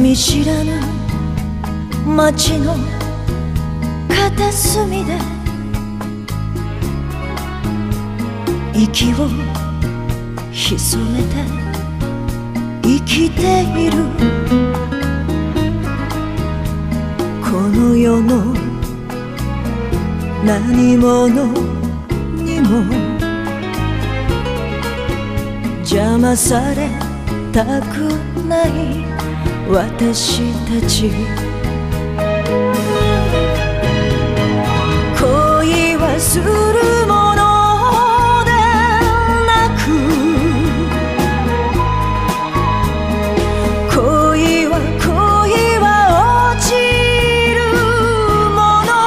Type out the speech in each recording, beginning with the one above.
見知らぬ街の片隅で息を潜めて生きている。この世の何者にも邪魔されたくない私たち。恋はするものでなく、恋は落ちるもの。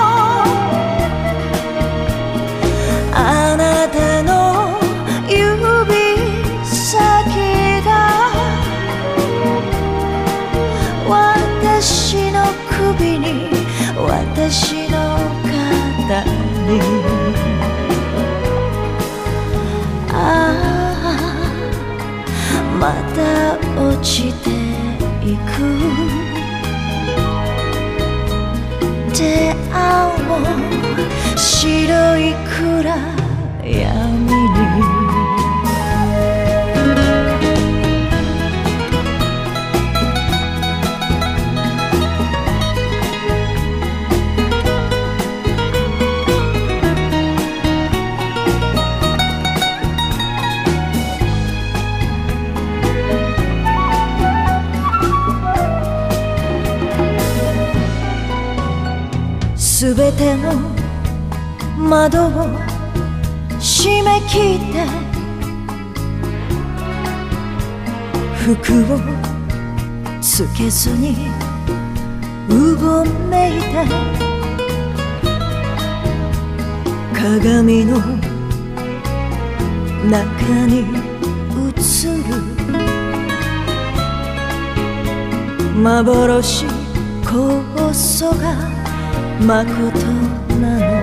あなたの指先が私の首に、私の肩に。ああ、また落ちていく。出会うも白い暗闇に。すべての窓を閉め切って服をつけずにうごめいて、鏡の中に映る幻こそがまことなの。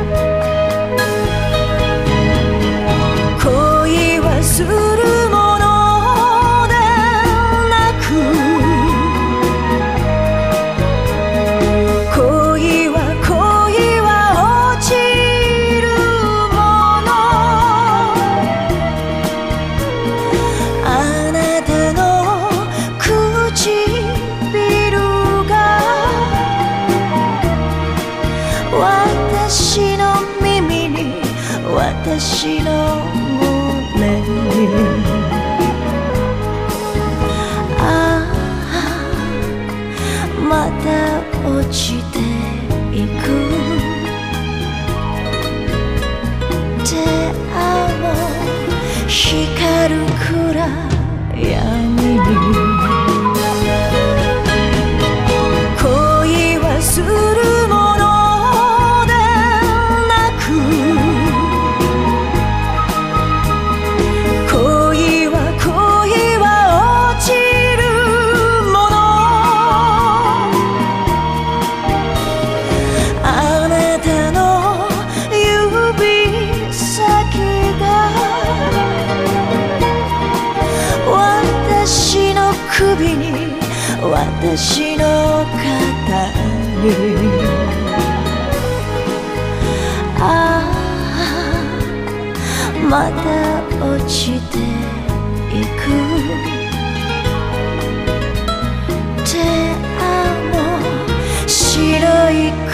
恋はするものでなく、恋は落ちるもの。あなたの唇が私の耳に、私の胸に。ああ、また落ちていく。出会うも光る暗闇に。恋はするもの首に、私の肩に。ああ、また落ちていく。出会うも白い